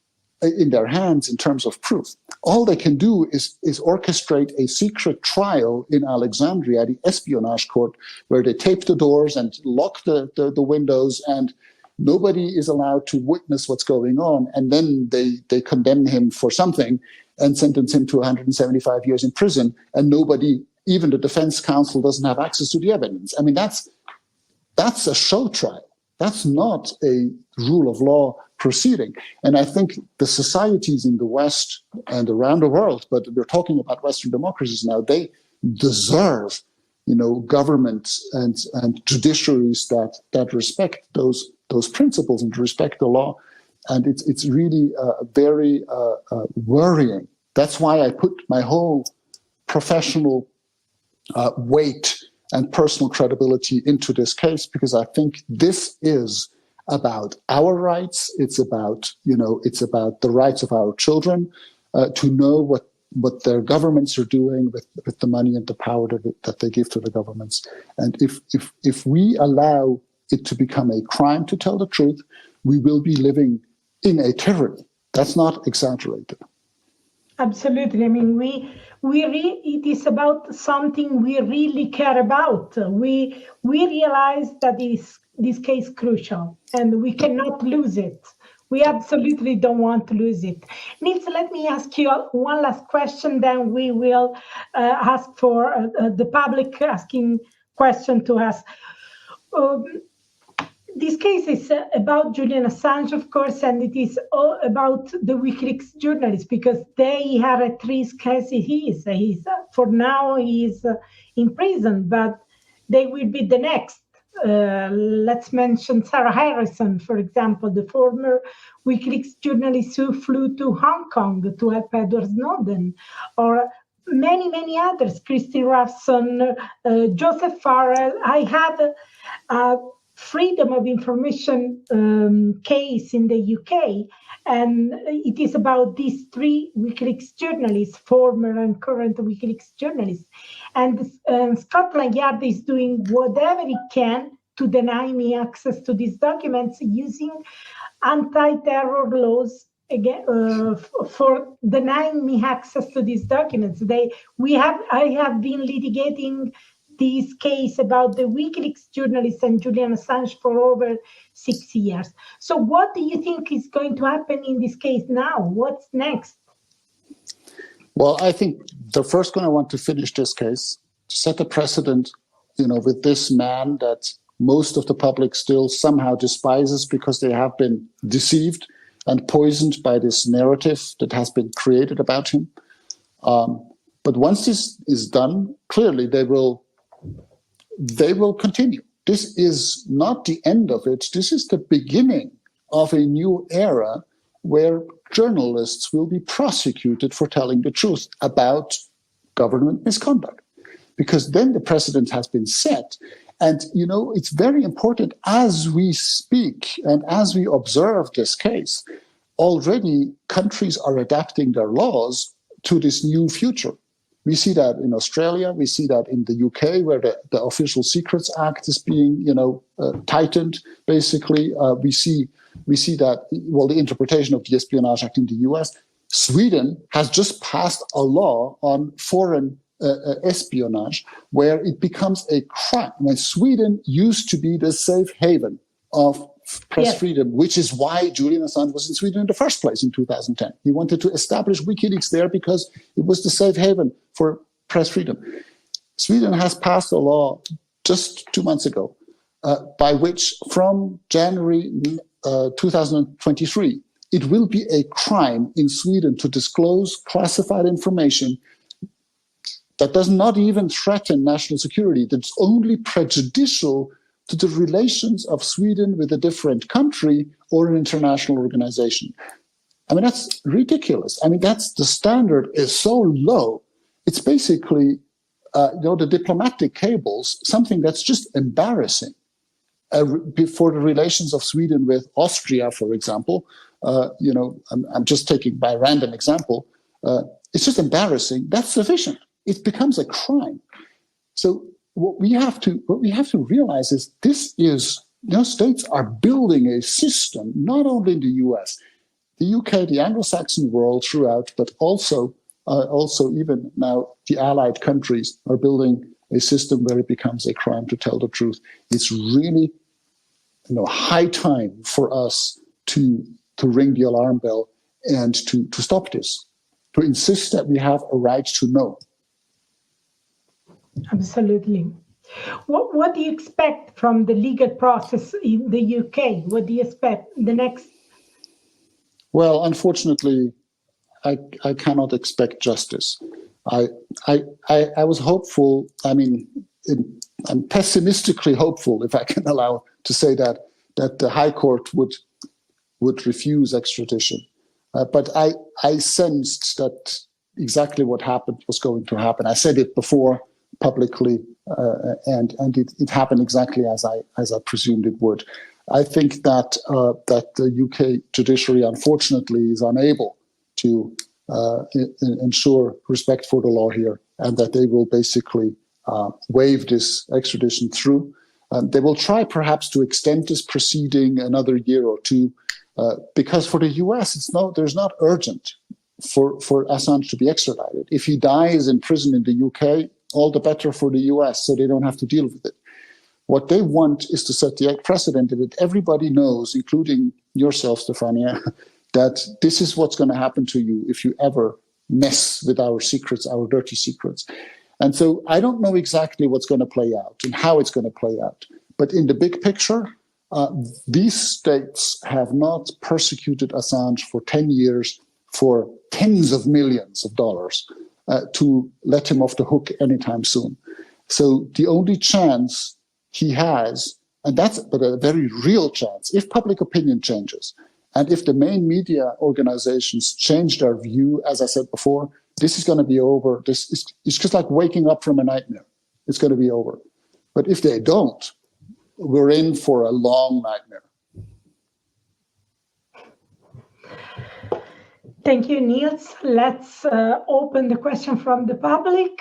in their hands in terms of proof. All they can do is, is orchestrate a secret trial in Alexandria, the espionage court, where they tape the doors and lock the, the, the windows, and nobody is allowed to witness what's going on. And then they, they condemn him for something and sentence him to one hundred seventy-five years in prison. And nobody, even the defense counsel, doesn't have access to the evidence. I mean, that's that's a show trial. That's not a rule of law proceeding. And I think the societies in the West and around the world, but we're talking about Western democracies now, they deserve, you know, governments and, and judiciaries that, that respect those those principles and respect the law. And it's it's really uh, very uh, uh, worrying. That's why I put my whole professional uh, weight and personal credibility into this case, because I think this is about our rights. It's about, you know, it's about the rights of our children uh, to know what, what their governments are doing with, with the money and the power that, that they give to the governments. And if, if, if we allow it to become a crime to tell the truth, we will be living in a tyranny. That's not exaggerated. Absolutely. I mean, we we re- it is about something we really care about. We we realize that this this case is crucial, and we cannot lose it. We absolutely don't want to lose it. Nils, let me ask you one last question. Then we will uh, ask for uh, the public asking question to us. Um, This case is about Julian Assange, of course, and it is all about the WikiLeaks journalists, because they are at risk as he is. He's, for now, he is in prison, but they will be the next Uh, let's mention Sarah Harrison, for example, the former WikiLeaks journalist who flew to Hong Kong to help Edward Snowden, or many, many others, Christy Ruffson, uh, Joseph Farrell. I had a, a freedom of information um, case in the U K, and it is about these three WikiLeaks journalists, former and current WikiLeaks journalists. And uh, Scotland Yard is doing whatever it can to deny me access to these documents using anti-terror laws again uh, for denying me access to these documents. They, we have, I have been litigating this case about the WikiLeaks journalist and Julian Assange for over six years. So what do you think is going to happen in this case now? What's next? Well, I think the first one I want to finish this case, to set a precedent, you know, with this man that most of the public still somehow despises because they have been deceived and poisoned by this narrative that has been created about him. Um, but once this is done, clearly they will they will continue. This is not the end of it. This is the beginning of a new era where journalists will be prosecuted for telling the truth about government misconduct, because then the precedent has been set. And, you know, it's very important as we speak and as we observe this case, already countries are adapting their laws to this new future. We see that in Australia, we see that in the U K, where the, the Official Secrets Act is being, you know, uh, tightened, basically. Uh, we see we see that, well, the interpretation of the Espionage Act in the U S. Sweden has just passed a law on foreign uh, uh, espionage, where it becomes a crime. When Sweden used to be the safe haven of press yes. freedom, which is why Julian Assange was in Sweden in the first place in two thousand ten. He wanted to establish WikiLeaks there because it was the safe haven for press freedom. Sweden has passed a law just two months ago uh, by which from January uh, two thousand twenty-three, it will be a crime in Sweden to disclose classified information that does not even threaten national security, that's only prejudicial to the relations of Sweden with a different country or an international organization. I mean, that's ridiculous. I mean, that's the standard is so low. It's basically, uh, you know, the diplomatic cables, something that's just embarrassing uh, for the relations of Sweden with Austria, for example. Uh, you know, I'm, I'm just taking by random example. Uh, it's just embarrassing. That's sufficient. It becomes a crime. So what we have to what we have to realize is this is, you know, states are building a system, not only in the U S, the U K, the Anglo-Saxon world throughout, but also uh, also even now the allied countries are building a system where it becomes a crime to tell the truth. It's really, you know, high time for us to to ring the alarm bell and to to stop this, to insist that we have a right to know. Absolutely. What what do you expect from the legal process in the U K? What do you expect the next? Well, unfortunately, I I cannot expect justice. I I I, I was hopeful. I mean, in, I'm pessimistically hopeful, if I can allow to say that, that the High Court would would refuse extradition. Uh, but I I sensed that exactly what happened was going to happen. I said it before publicly, uh, and and it, it happened exactly as I as I presumed it would. I think that uh, that the U K judiciary, unfortunately, is unable to uh, I- ensure respect for the law here, and that they will basically uh, waive this extradition through. Um, they will try perhaps to extend this proceeding another year or two, uh, because for the U S, it's no, there's not urgent for for Assange to be extradited. If he dies in prison in the U K, all the better for the U S, so they don't have to deal with it. What they want is to set the precedent that everybody knows, including yourself, Stefania, that this is what's going to happen to you if you ever mess with our secrets, our dirty secrets. And so I don't know exactly what's going to play out and how it's going to play out. But in the big picture, uh, these states have not persecuted Assange for ten years for tens of millions of dollars uh, to let him off the hook anytime soon. So the only chance he has and that's but a very real chance, if public opinion changes, and if the main media organizations change their view, as I said before, this is going to be over. This is it's just like waking up from a nightmare. It's going to be over. But if they don't, we're in for a long nightmare. Thank you, Niels. Let's uh, open the question from the public.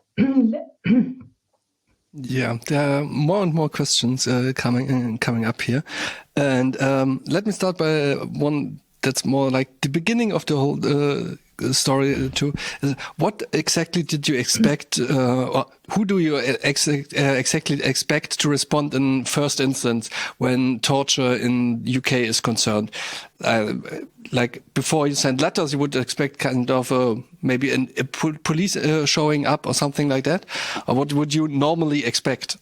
Yeah, there are more and more questions uh, coming in, coming up here. And um, let me start by one that's more like the beginning of the whole uh, story too. What exactly did you expect, uh, or who do you ex uh, exactly expect to respond in first instance when torture in U K is concerned? Uh, like before you send letters, you would expect kind of a, maybe an, a police uh, showing up or something like that? Or what would you normally expect?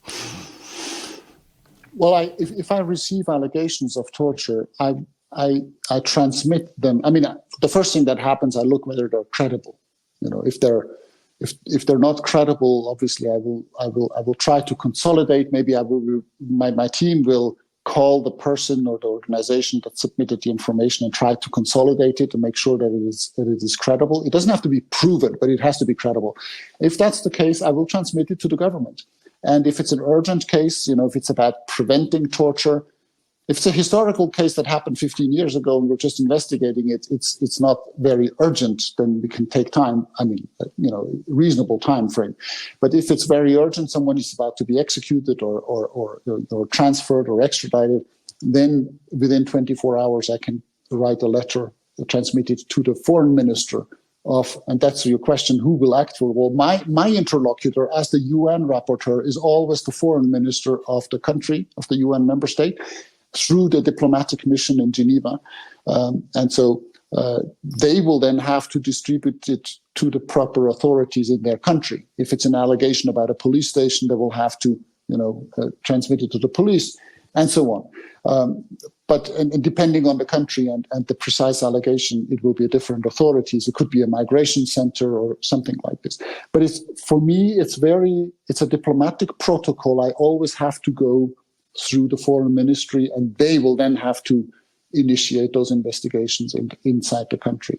Well, I, if, if I receive allegations of torture, I I, I transmit them. I mean, the first thing that happens, I look whether they're credible. You know, if they're if if they're not credible, obviously, I will I will I will try to consolidate. Maybe I will my my team will call the person or the organization that submitted the information and try to consolidate it and make sure that it is that it is credible. It doesn't have to be proven, but it has to be credible. If that's the case, I will transmit it to the government. And if it's an urgent case, you know, if it's about preventing torture. If it's a historical case that happened fifteen years ago and we're just investigating it, it's it's not very urgent, then we can take time, I mean, you know, reasonable time frame. But if it's very urgent, someone is about to be executed or or or, or transferred or extradited, then within twenty-four hours I can write a letter, transmit it to the foreign minister of, and that's your question, who will act for? Well, my, my interlocutor as the U N rapporteur is always the foreign minister of the country, of the U N member state, through the diplomatic mission in Geneva. Um, and so uh, they will then have to distribute it to the proper authorities in their country. If it's an allegation about a police station, they will have to, you know, uh, transmit it to the police and so on. Um, but and, and depending on the country and, and the precise allegation, it will be different authorities. It could be a migration center or something like this. But it's for me, it's very, it's a diplomatic protocol. I always have to go through the foreign ministry, and they will then have to initiate those investigations in, inside the country.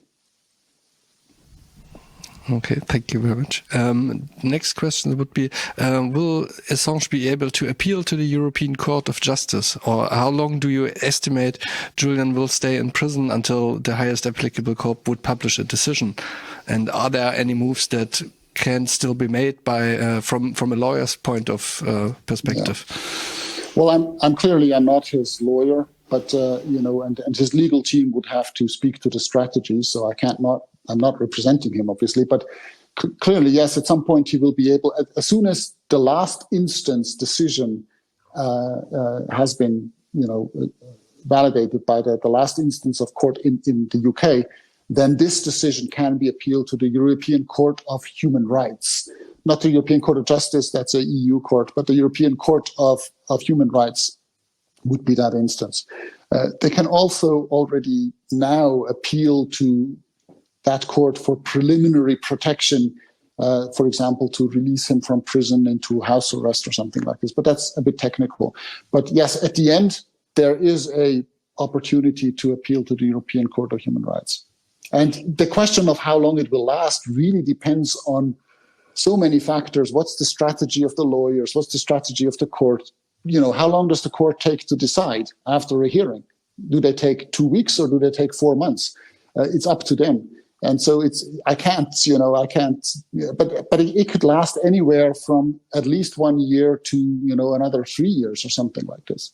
Okay, thank you very much. Um, next question would be, um, will Assange be able to appeal to the European Court of Justice? Or how long do you estimate Julian will stay in prison until the highest applicable court would publish a decision? And are there any moves that can still be made by uh, from, from a lawyer's point of uh, perspective? Yeah. Well, I'm, I'm clearly, I'm not his lawyer, but, uh, you know, and, and his legal team would have to speak to the strategy. So I can't not, I'm not representing him, obviously, but c- clearly, yes, at some point he will be able, as soon as the last instance decision uh, uh, has been, you know, validated by the, the last instance of court in, in the U K, then this decision can be appealed to the European Court of Human Rights. Not the European Court of Justice, that's a E U court, but the European Court of, of Human Rights would be that instance. Uh, they can also already now appeal to that court for preliminary protection, uh, for example, to release him from prison into house arrest or something like this. But that's a bit technical. But yes, at the end, there is a opportunity to appeal to the European Court of Human Rights. And the question of how long it will last really depends on so many factors. What's the strategy of the lawyers? What's the strategy of the court? You know, how long does the court take to decide after a hearing? Do they take two weeks or do they take four months? Uh, it's up to them. And so it's, I can't, you know, I can't, but, but it, it could last anywhere from at least one year to, you know, another three years or something like this.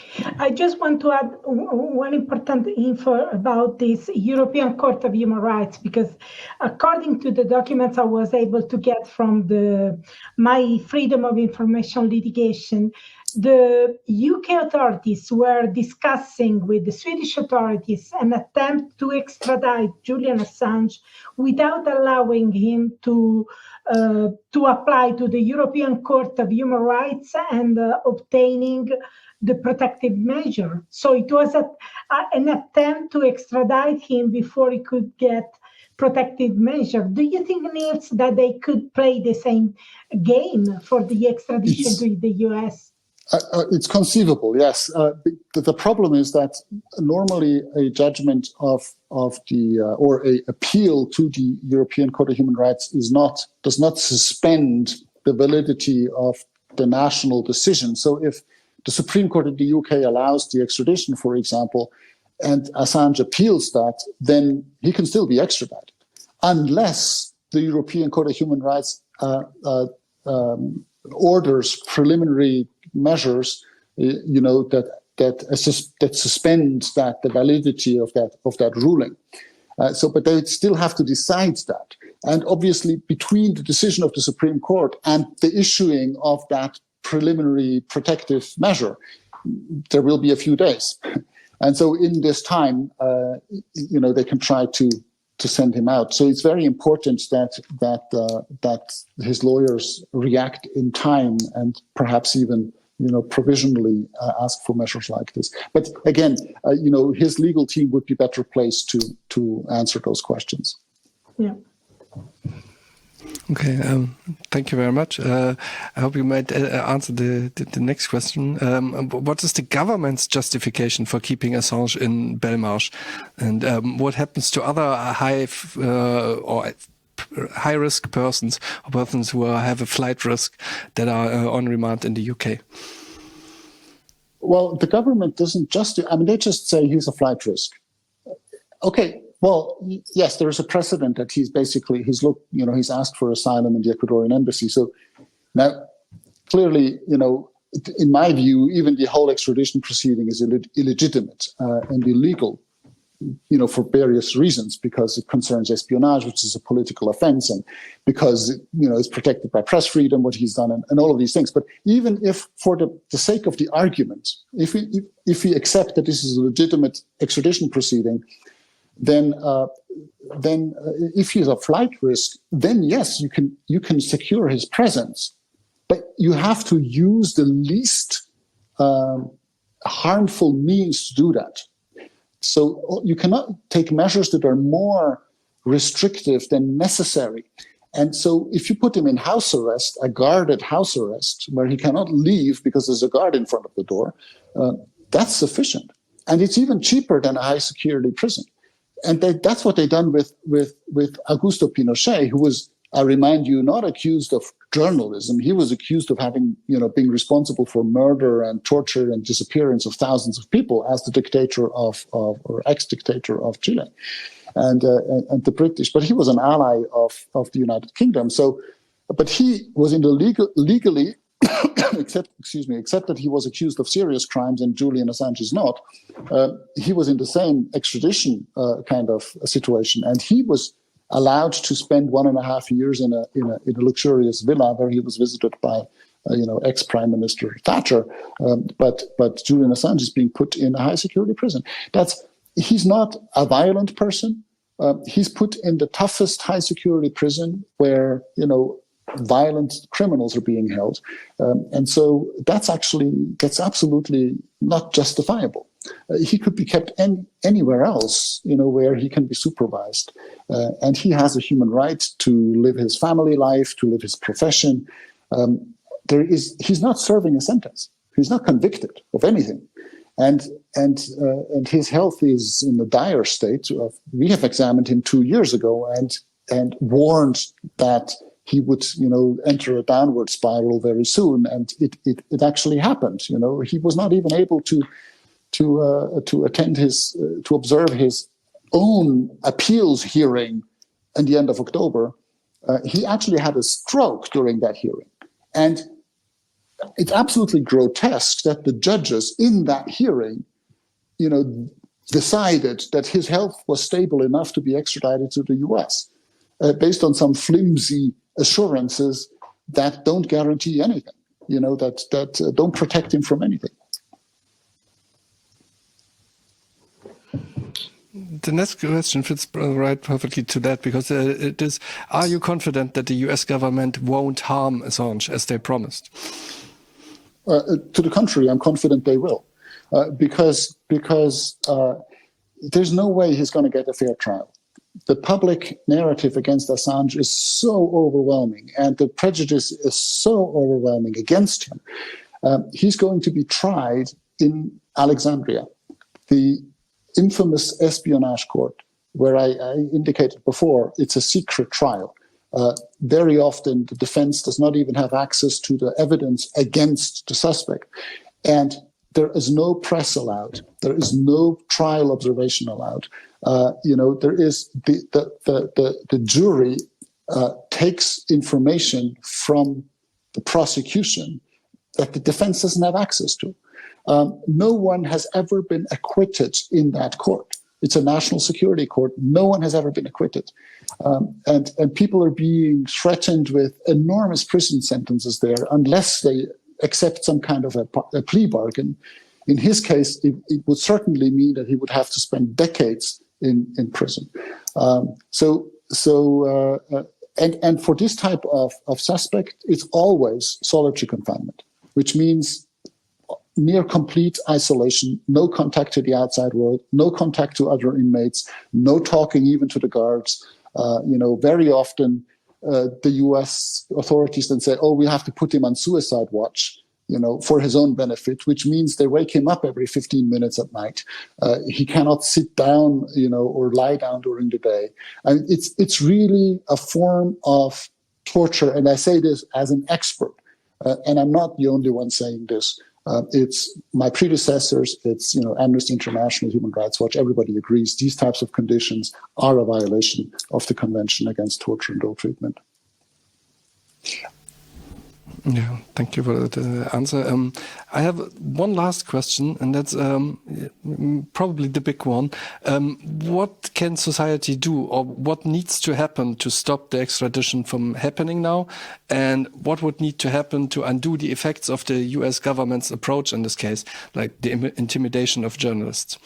I just want to add one important info about this European Court of Human Rights, because according to the documents I was able to get from the my Freedom of Information litigation, the U K authorities were discussing with the Swedish authorities an attempt to extradite Julian Assange without allowing him to uh, to apply to the European Court of Human Rights and uh, obtaining the protective measure. So it was a, a, an attempt to extradite him before he could get protective measure. Do you think, Niels, that they could play the same game for the extradition It's, to the U S? Uh, uh, it's conceivable, yes. Uh, the, the problem is that normally a judgment of of the uh, or a appeal to the European Court of Human Rights is not does not suspend the validity of the national decision. So if the Supreme Court of the U K allows the extradition, for example, and Assange appeals that, then he can still be extradited, unless the European Court of Human Rights uh, uh, um, orders preliminary measures, you know, that that sus- that suspends that the validity of that of that ruling. Uh, so, but they still have to decide that. And obviously, between the decision of the Supreme Court and the issuing of that preliminary protective measure, there will be a few days. And so, in this time, uh, you know, they can try to to send him out. So it's very important that that uh, that his lawyers react in time and perhaps even, you know, provisionally uh, ask for measures like this. But again, uh, you know, his legal team would be better placed to to answer those questions. Yeah. Okay, um, thank you very much. Uh, I hope you might uh, answer the, the, the next question. Um, what is the government's justification for keeping Assange in Belmarsh? And um, what happens to other high uh, or high-risk persons, or persons who have a flight risk that are uh, on remand in the U K? Well, the government doesn't just, I mean, they just say he's a flight risk. Okay. Well, yes, there is a precedent that he's basically, he's looked, you know, he's asked for asylum in the Ecuadorian embassy. So now, clearly, you know, in my view, even the whole extradition proceeding is Ill- illegitimate uh, and illegal, you know, for various reasons, because it concerns espionage, which is a political offense, and because, you know, it's protected by press freedom, what he's done, and, and all of these things. But even if, for the, the sake of the argument, if we, if, if we accept that this is a legitimate extradition proceeding, then uh, then uh, if he's a flight risk, then yes, you can you can secure his presence, but you have to use the least um, harmful means to do that. So you cannot take measures that are more restrictive than necessary. And so if you put him in house arrest, a guarded house arrest, where he cannot leave because there's a guard in front of the door, uh, that's sufficient. And it's even cheaper than a high security prison. And they, that's what they've done with, with, with Augusto Pinochet, who was, I remind you, not accused of journalism. He was accused of having, you know, being responsible for murder and torture and disappearance of thousands of people as the dictator of, of or ex-dictator of Chile and, uh, and, and the British. But he was an ally of, of the United Kingdom. So, but he was in the legal, legally, except, excuse me, except that he was accused of serious crimes and Julian Assange is not. Uh, he was in the same extradition uh, kind of situation, and he was allowed to spend one and a half years in a in a, in a luxurious villa where he was visited by, uh, you know, ex-Prime Minister Thatcher. Um, but but Julian Assange is being put in a high security prison. That's he's not a violent person. Uh, he's put in the toughest high security prison where, you know, violent criminals are being held. Um, and so that's actually, that's absolutely not justifiable. Uh, he could be kept any, anywhere else, you know, where he can be supervised. Uh, and he has a human right to live his family life, to live his profession. Um, there is, he's not serving a sentence. He's not convicted of anything. And and uh, and his health is in a dire state. Of, we have examined him two years ago and and warned that he would, you know, enter a downward spiral very soon, and it, it, it actually happened. You know, he was not even able to to uh, to attend his uh, to observe his own appeals hearing at the end of October. Uh, he actually had a stroke during that hearing, and it's absolutely grotesque that the judges in that hearing, you know, decided that his health was stable enough to be extradited to the U S uh, based on some flimsy assurances that don't guarantee anything, you know, that that uh, don't protect him from anything. The next question fits right perfectly to that, because uh, it is: are you confident that the U S government won't harm Assange as they promised? Uh, to the contrary, I'm confident they will, uh, because because uh, there's no way he's going to get a fair trial. The public narrative against Assange is so overwhelming, and the prejudice is so overwhelming against him, Um, he's going to be tried in Alexandria, the infamous espionage court, where I, I indicated before, it's a secret trial. Uh, very often, the defense does not even have access to the evidence against the suspect. And there is no press allowed. There is no trial observation allowed. Uh, you know, there is the, the, the, the, the jury uh, takes information from the prosecution that the defense doesn't have access to. Um, no one has ever been acquitted in that court. It's a national security court. No one has ever been acquitted. Um, and, and people are being threatened with enormous prison sentences there unless they accept some kind of a, a plea bargain. In his case, it, it would certainly mean that he would have to spend decades in, in prison. Um, so, so uh, uh, and, and for this type of, of suspect, it's always solitary confinement, which means near complete isolation, no contact to the outside world, no contact to other inmates, no talking even to the guards. Uh, you know, very often uh, the U S authorities then say, oh, we have to put him on suicide watch, you know, for his own benefit, which means they wake him up every fifteen minutes at night. Uh, he cannot sit down, you know, or lie down during the day. And it's, it's really a form of torture. And I say this as an expert, uh, and I'm not the only one saying this. Uh, it's my predecessors, it's, you know, Amnesty International, Human Rights Watch, everybody agrees these types of conditions are a violation of the Convention Against Torture and Ill Treatment. Yeah, thank you for the answer. Um, I have one last question, and that's um, probably the big one. Um, what can society do, or what needs to happen to stop the extradition from happening now? And what would need to happen to undo the effects of the U S government's approach in this case, like the intimidation of journalists?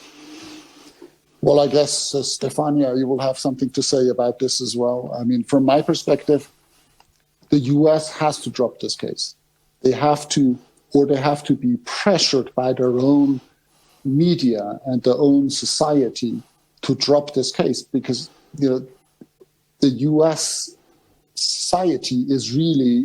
Well, I guess, uh, Stefania, you will have something to say about this as well. I mean, from my perspective, the U S has to drop this case. They have to, or they have to be pressured by their own media and their own society to drop this case, because, you know, the U S society is really,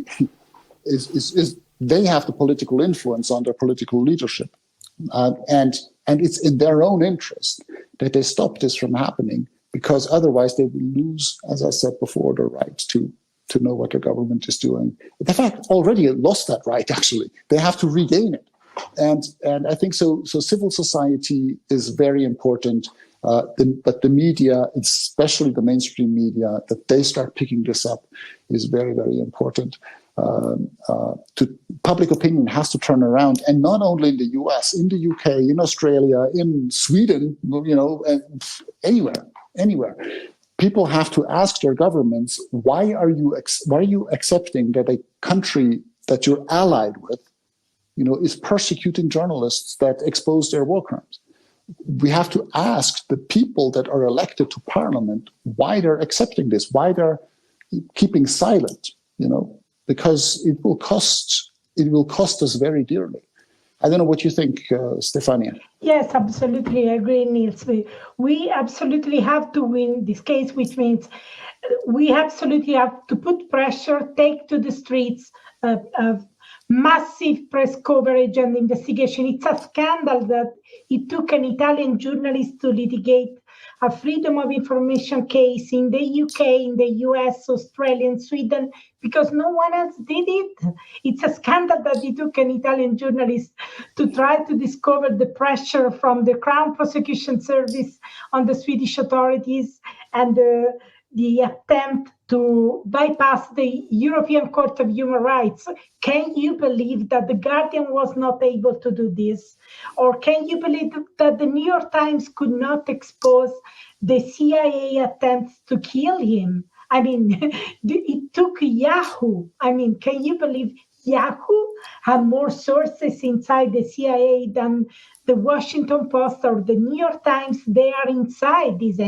is, is, is they have the political influence on their political leadership. Uh, and, and it's in their own interest that they stop this from happening, because otherwise they will lose, as I said before, the right to to know what the government is doing. In fact, already lost that right, actually. They have to regain it. And and I think so So civil society is very important, uh, the, but the media, especially the mainstream media, that they start picking this up is very, very important. Um, uh, to, public opinion has to turn around, and not only in the U S, in the U K, in Australia, in Sweden, you know, anywhere, anywhere. People have to ask their governments, why are you ex- why are you accepting that a country that you're allied with, you know, is persecuting journalists that expose their war crimes? We have to ask the people that are elected to parliament why they're accepting this, why they're keeping silent, you know, because it will cost it will cost us very dearly. I don't know what you think, uh, Stefania. Yes, absolutely. I agree, Niels. We, we absolutely have to win this case, which means we absolutely have to put pressure, take to the streets, uh, of massive press coverage and investigation. It's a scandal that it took an Italian journalist to litigate a freedom of information case in the U K, in the U S, Australia, and Sweden, because no one else did it. It's a scandal that it took an Italian journalist to try to discover the pressure from the Crown Prosecution Service on the Swedish authorities and the, the attempt to bypass the European Court of Human Rights. Can you believe that The Guardian was not able to do this? Or can you believe that the New York Times could not expose the C I A attempts to kill him? I mean, it took Yahoo. I mean, can you believe Yahoo had more sources inside the C I A than the Washington Post or the New York Times? They are inside this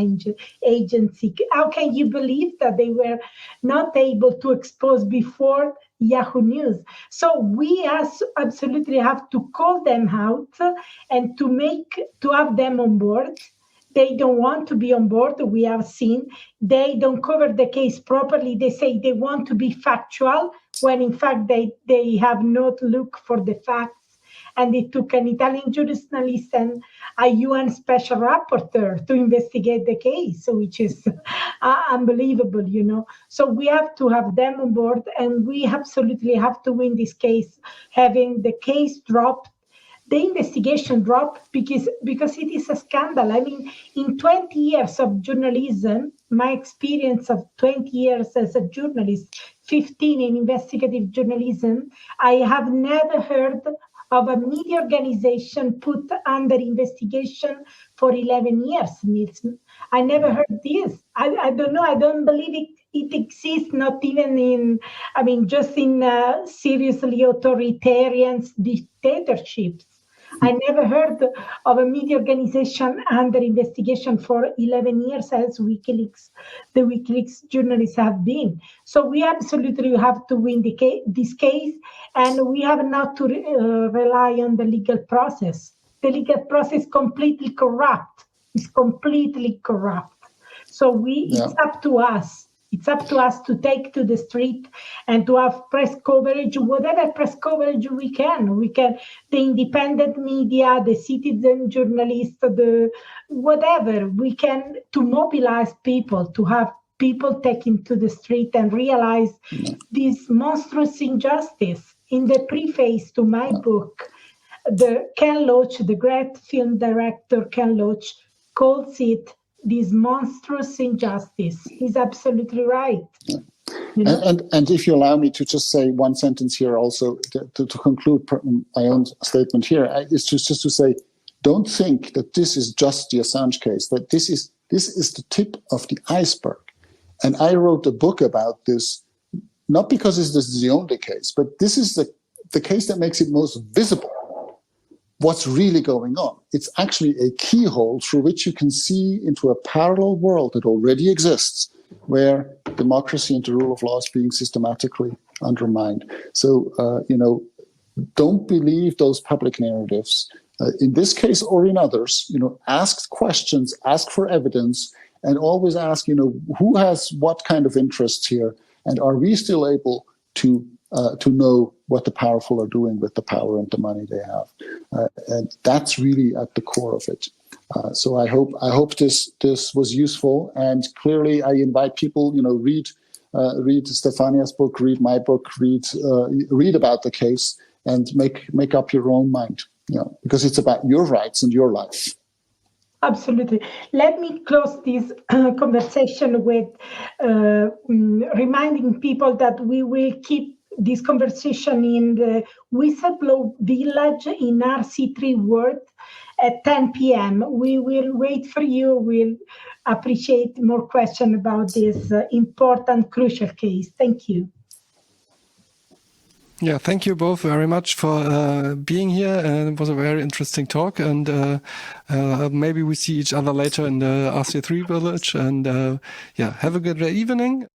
agency. How can you believe that they were not able to expose before Yahoo News? So we as absolutely have to call them out and to make to have them on board They don't want to be on board. We have seen they don't cover the case properly. They say they want to be factual when in fact they, they have not looked for the facts. And it took an Italian journalist and a U N special rapporteur to investigate the case, which is uh, unbelievable, you know. So we have to have them on board, and we absolutely have to win this case, having the case dropped, the investigation dropped, because, because it is a scandal. I mean, in twenty years of journalism, my experience of twenty years as a journalist, fifteen in investigative journalism, I have never heard of a media organization put under investigation for eleven years, Niels. I never heard this. I, I don't know. I don't believe it, it exists, not even in, I mean, just in uh, seriously authoritarian dictatorships. I never heard of a media organization under investigation for eleven years as WikiLeaks, the WikiLeaks journalists have been. So we absolutely have to win the case, this case, and we have not to uh, rely on the legal process. The legal process is completely corrupt. It's completely corrupt. So we, yeah. it's up to us. It's up to us to take to the street and to have press coverage, whatever press coverage we can. We can, the independent media, the citizen journalists, the whatever, we can, to mobilize people, to have people taken to the street and realize yeah. this monstrous injustice. In the preface to my yeah. book, the Ken Loach, the great film director Ken Loach, calls it this monstrous injustice. He's absolutely right. Yeah. You know? and, and and if you allow me to just say one sentence here also to, to, to conclude my own statement here, is just, just to say, don't think that this is just the Assange case, that this is this is the tip of the iceberg. And I wrote a book about this, not because this is the only case, but this is the, the case that makes it most visible. What's really going on. It's actually a keyhole through which you can see into a parallel world that already exists, where democracy and the rule of law is being systematically undermined. So, uh, you know, don't believe those public narratives. Uh, in this case or in others, you know, ask questions, ask for evidence, and always ask, you know, who has what kind of interests here, and are we still able to Uh, to know what the powerful are doing with the power and the money they have, uh, and that's really at the core of it. Uh, so I hope I hope this this was useful, and clearly I invite people, you know, read uh, read Stefania's book, read my book, read uh, read about the case, and make make up your own mind, you know, because it's about your rights and your life. Absolutely. Let me close this uh, conversation with uh, reminding people that we will keep this conversation in the Whistleblower Village in R C three World at ten p.m. We will wait for you. We'll appreciate more questions about this uh, important, crucial case. Thank you. Yeah, thank you both very much for uh, being here. Uh, it was a very interesting talk, and uh, uh, maybe we see each other later in the R C three Village. And uh, yeah, have a good evening.